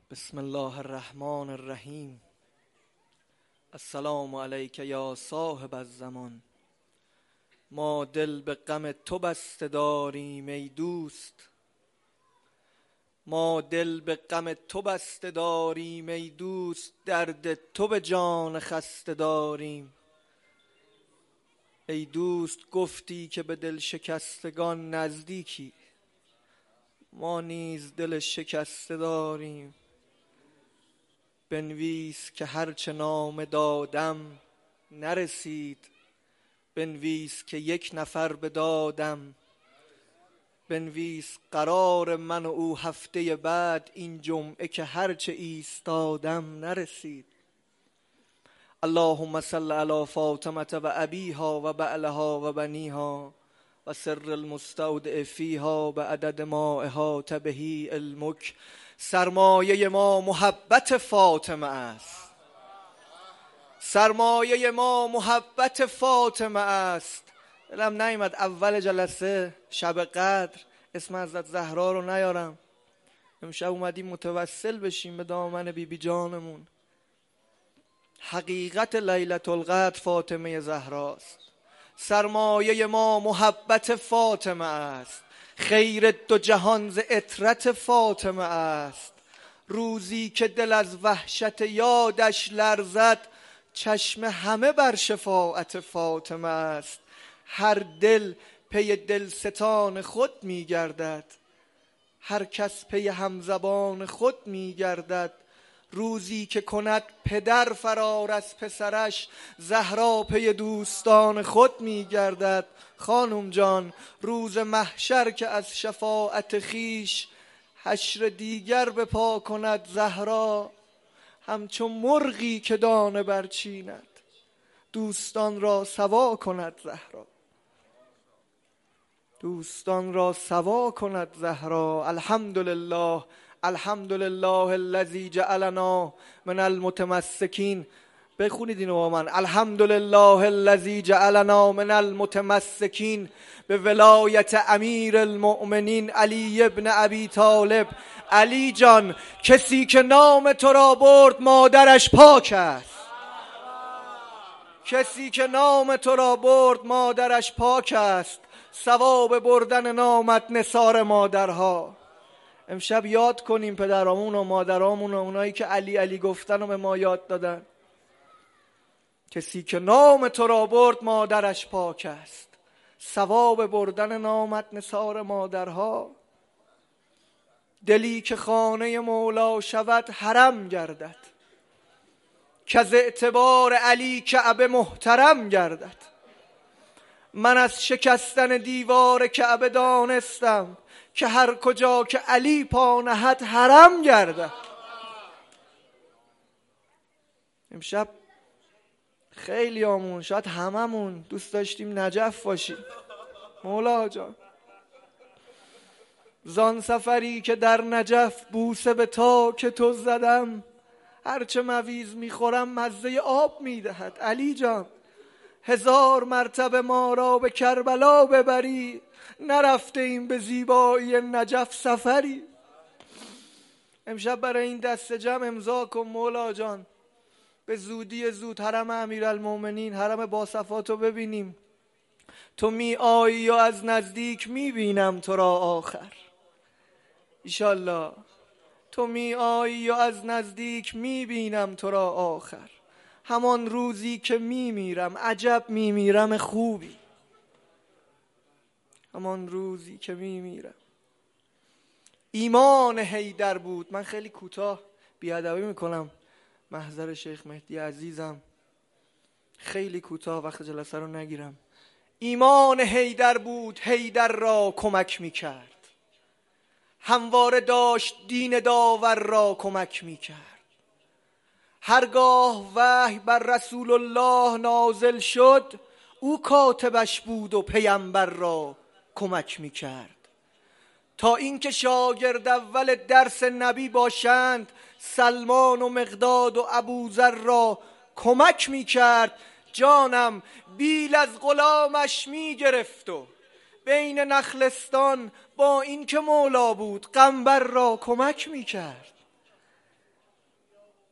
بسم الله الرحمن الرحیم. السلام علیک یا صاحب الزمان. ما دل به غم تو بسته داریم ای دوست، ما دل به غم تو بسته داریم ای دوست، درد تو به جان خسته داریم ای دوست. گفتی که به دل شکستگان نزدیکی، ما نیز دل شکسته داریم. بنویس که هرچه نامه دادم نرسید، بنویس که یک نفر به دادم. بنویس قرار من و او هفته بعد، این جمعه که هرچه ایستادم نرسید. اللهم صل علی فاطمه و ابیها و بعلها و بنیها و سر المستودع فیها به عدد ما احاط به علمک. سرمایه ما محبت فاطمه است، سرمایه ما محبت فاطمه است. دلم نیامد اول جلسه شب قدر اسم حضرت زهرا رو نیارم. امشب اومدیم متوسل بشیم به دامن بی بی جانمون. حقیقت لیلة القدر فاطمه زهراست. سرمایه ما محبت فاطمه است، خیر دو جهان ز عطرت فاطمه است. روزی که دل از وحشت یادش لرزد، چشم همه بر شفاعت فاطمه است. هر دل پی دلستان خود می گردد، هر کس پی همزبان خود می گردد. روزی که کند پدر فرار از پسرش، زهرا پی دوستان خود می گردد. خانم جان، روز محشر که از شفاعت خیش، حشر دیگر به پا کند زهرا. همچون مرغی که دانه برچیند، دوستان را سوا کند زهرا، دوستان را سوا کند زهرا. الحمدلله، الحمدلله الذی جعلنا من المتمسکین. بخونید اینو با من. الحمدلله الذی جعلنا من المتمسکین به ولایت امیر المؤمنین علی ابن ابی طالب. علی جان، کسی که نام تو را برد مادرش پاک است، کسی که نام تو را برد مادرش پاک است. ثواب بردن نامت نثار مادرها. امشب یاد کنیم پدرامون و مادرامون و اونایی که علی علی گفتن و به ما یاد دادن. کسی که نام تو را برد مادرش پاک است، ثواب بردن نامت نثار مادرها. دلی که خانه مولا شود حرم گردد، که از اعتبار علی کعبه محترم گردد. من از شکستن دیوار کعبه دانستم، که هر کجا که علی پا نهد حرم گردد. امشب خیلی همون، شاید هممون دوست داشتیم نجف باشیم. مولا جان، زان سفری که در نجف بوسه به تاک تو زدم، هرچه مویز میخورم مزه آب میدهد. علی جان، 1000 مرتبه ما را به کربلا ببری، نرفته ایم به زیبایی نجف سفری. امشب برای این دست جمع امضا کن مولا جان، به زودی زود حرم امیرالمومنین، حرم باصفاتو ببینیم. تو می آیی و از نزدیک می بینم تو را آخر. ایشالله تو می آیی و از نزدیک می بینم تو را آخر. همان روزی که می میرم عجب می میرم خوبی، همان روزی که می میرم. ایمان حیدر بود. من خیلی کوتاه بیادبی میکنم، محضر شیخ مهدی عزیزم، خیلی کوتاه وقت جلسه رو نگیرم. ایمان حیدر بود، حیدر را کمک میکرد، همواره داشت دین داور را کمک میکرد. هرگاه وحی بر رسول الله نازل شد، او کاتبش بود و پیامبر را کمک میکرد. تا اینکه شاگرد اول درس نبی باشند، سلمان و مقداد و ابوذر را کمک میکرد. جانم بیل از غلامش میگرفت و بین نخلستان با این که مولا بود قنبر را کمک میکرد.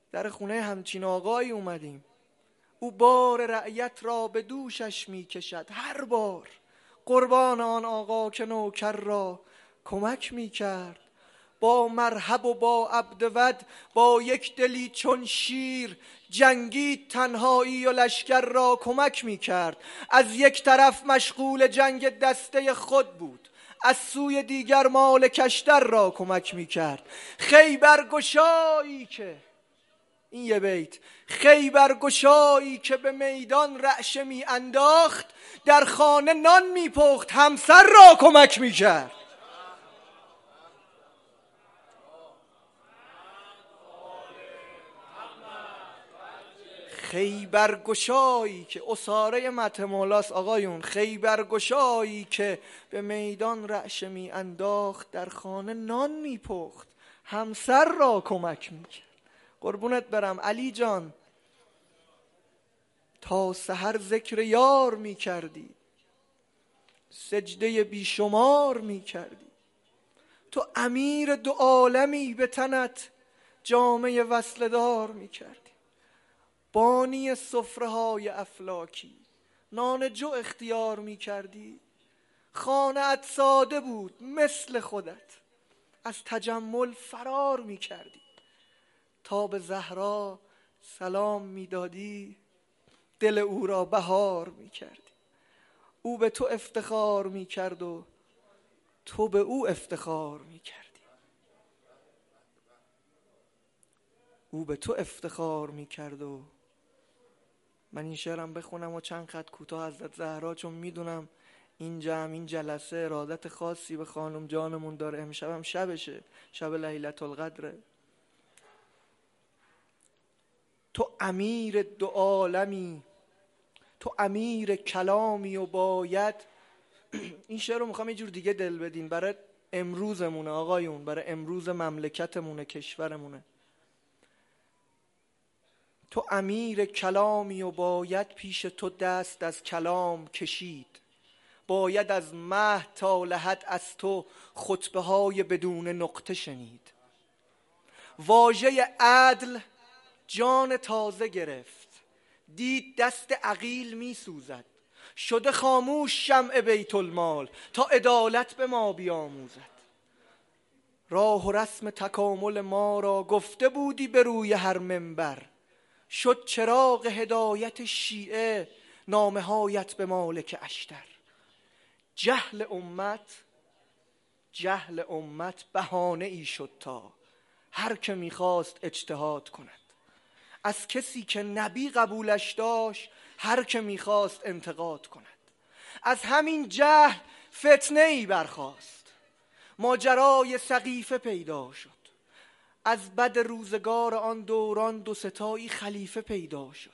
در خونه همچین آقایی اومدیم، او بار رعیت را به دوشش می کشد هر بار. قربان آن آقا که نوکر را کمک می کرد، با مرحب و با عبدود با یک دلی چون شیر جنگید تنهایی و لشکر را کمک می کرد. از یک طرف مشغول جنگ دسته خود بود، از سوی دیگر مال کشتر را کمک می کرد. خیبرگشایی که این یه بیت، خیبرگشایی که به میدان رعشه می انداخت، در خانه نان می پخت همسر را کمک می کرد. خیبرگشایی که اساره مدح مولاست آقایون، خیبرگشایی که به میدان رعشه می انداخت، در خانه نان می پخت همسر را کمک می کرد. قربونت برم علی جان، تا سحر ذکر یار می کردی، سجده بیشمار می کردی. تو امیر دو عالمی، به تنت جامه وصل دار می کردی. بانی سفره های افلاکی، نان جو اختیار می کردی. خانه ات ساده بود مثل خودت، از تجمل فرار می کردی. تا به زهرا سلام می دادی، دل او را بهار می کردی. او به تو افتخار می کرد و تو به او افتخار می کردی. او به تو افتخار می کرد و من این شعرم بخونم و چند خط کوتاه حضرت زهرا، چون میدونم این جمع این جلسه ارادت خاصی به خانم جانمون داره. امشب هم شبشه، شب لیلة القدره. تو امیر دو عالمی، تو امیر کلامی و باید این شعر رو میخوام یه جور دیگه دل بدین، برای امروزمونه آقایون، برای امروز مملکتمونه، کشورمونه. تو امیر کلامی و باید پیش تو دست از کلام کشید، باید از مهد تا لحد از تو خطبه های بدون نقطه شنید. واژه عدل جان تازه گرفت، دید دست عقیل می سوزد، شده خاموش شمع بیت المال تا عدالت به ما بیاموزد. راه و رسم تکامل ما را گفته بودی به روی هر منبر، شد چراغ هدایت شیعه نامه هایت به مالک اشتر. جهل امت بهانه ای شد تا هر که میخواست اجتهاد کند، از کسی که نبی قبولش داشت هر که میخواست انتقاد کند. از همین جهل فتنه ای برخاست، ماجرای سقیفه پیدا شد. از بد روزگار آن دوران دو ستایی خلیفه پیدا شد.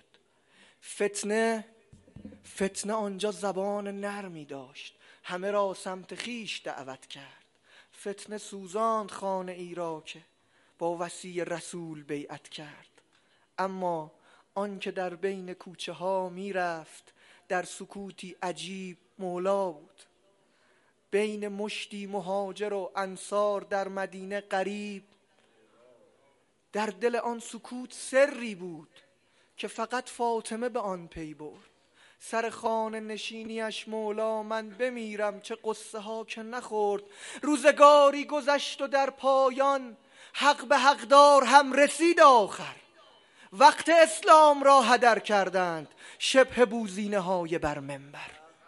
فتنه آنجا زبان نرمی داشت، همه را سمت خیش دعوت کرد. فتنه سوزاند خانه ای را که با وصی رسول بیعت کرد. اما آن که در بین کوچه ها می رفت، در سکوتی عجیب مولا بود. بین مشتی مهاجر و انصار در مدینه غریب، در دل آن سکوت سری بود که فقط فاطمه به آن پی برد. سر خانه نشینیش مولا من بمیرم، چه قصه ها که نخورد. روزگاری گذشت و در پایان حق به حقدار هم رسید آخر. وقت اسلام را هدر کردند شبه بوزینه های بر منبر.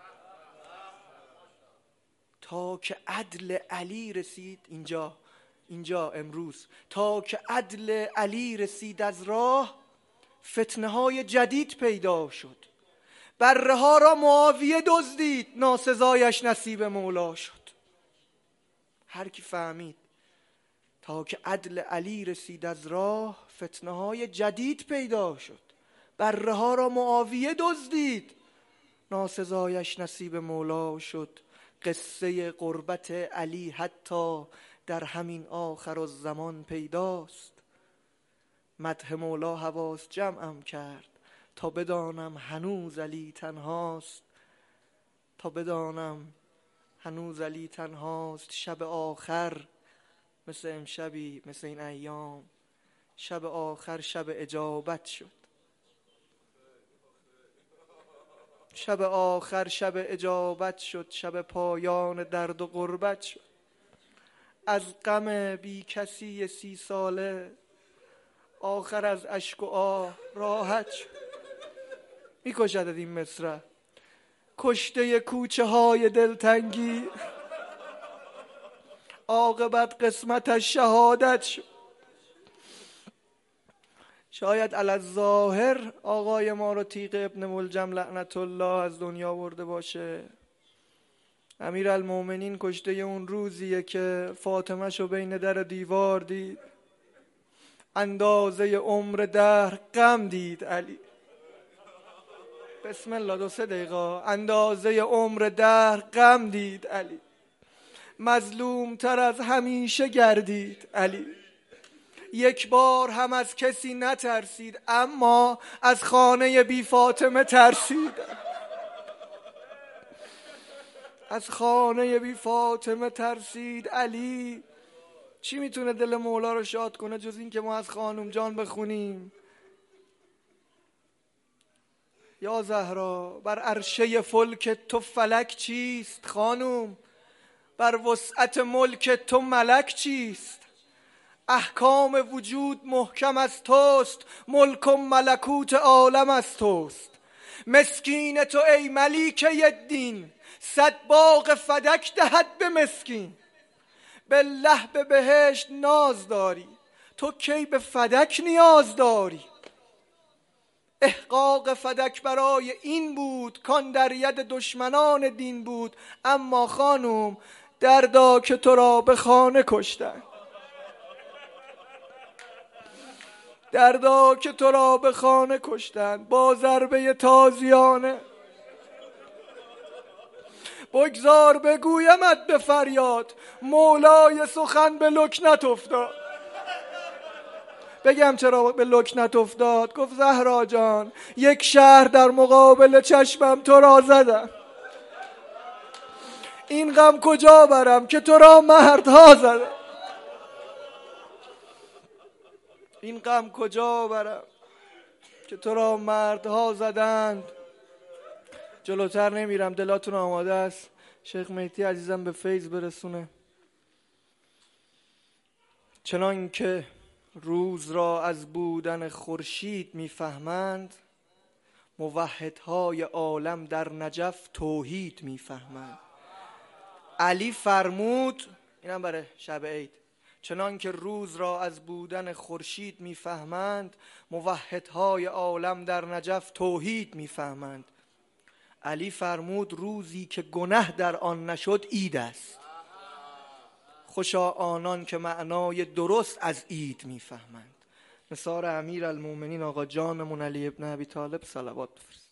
تا که عدل علی رسید اینجا امروز، تا که عدل علی رسید از راه، فتنه های جدید پیدا شد. بره ها را معاویه دزدید، ناسزایش نصیب مولا شد. هر کی فهمید تا که عدل علی رسید از راه، فتنه های جدید پیدا شد. بره ها را معاویه دزدید، ناسزایش نصیب مولا شد. قصه قربت علی حتی در همین آخر الزمان پیداست. مدح مولا حواس جمعم کرد تا بدانم هنوز علی تنهاست. شب آخر مثل امشبی، مثل این ایام شب آخر شب اجابت شد. شب آخر شب اجابت شد، شب پایان درد و غربت شد. از غم بی کسی 30 ساله آخر از اشک و آه راحت شد. میکشد این مصرع کشته کوچه های دلتنگی، عاقبت قسمتش شهادت شد. شاید الظاهر آقای ما رو تیغ ابن ملجم لعنت الله از دنیا برده باشه. امیرالمومنین کشته اون روزیه که فاطمه شو بین در دیوار دید، اندازه عمر دهر غم دید علی. بسم الله 2-3 دقیقه. اندازه عمر دهر غم دید علی، مظلوم تر از همیشه گردید علی. یک بار هم از کسی نترسید، اما از خانه بی فاطمه ترسید. از خانه بی فاطمه ترسید علی. چی میتونه دل مولا رو شاد کنه جز این که ما از خانم جان بخونیم یا زهرا بر عرشه فلک تو فلک چیست؟ خانم بر وسعت ملک تو ملک چیست؟ احکام وجود محکم از توست، ملک و ملکوت عالم از توست. مسکین تو ای ملیکه الدین، 100 باغ فدک دهد به مسکین. بالله به بهشت ناز داری، تو کی به فدک نیاز داری؟ احقاق فدک برای این بود کان در ید دشمنان دین بود. اما خانم دردا که تو را به خانه کشتن، دردا که تو را به خانه کشتن. با ضربه تازیانه بگذار بگویمت به فریاد، مولای سخن به لکنت افتاد. بگم چرا به لکنت افتاد؟ گفت زهرا جان، یک شهر در مقابل چشمم تو را زدم، این غم کجا برم که تو را مردها زدم. این غم کجا برم که تو را مردها زدند. جلوتر نمیرم، دلاتون آماده است شیخ مهدی عزیزم به فیض برسونه. چنان که روز را از بودن خورشید میفهمند، موحدهای عالم در نجف توحید میفهمند. علی فرمود، اینم برای شب عید، چنان که روز را از بودن خورشید میفهمند، موحدهای عالم در نجف توحید میفهمند. علی فرمود روزی که گنه در آن نشد عید است، خوشا آنان که معنای درست از عید میفهمند. نثار امیرالمومنین آقا جانمون علی ابن ابی طالب صلوات بفرست.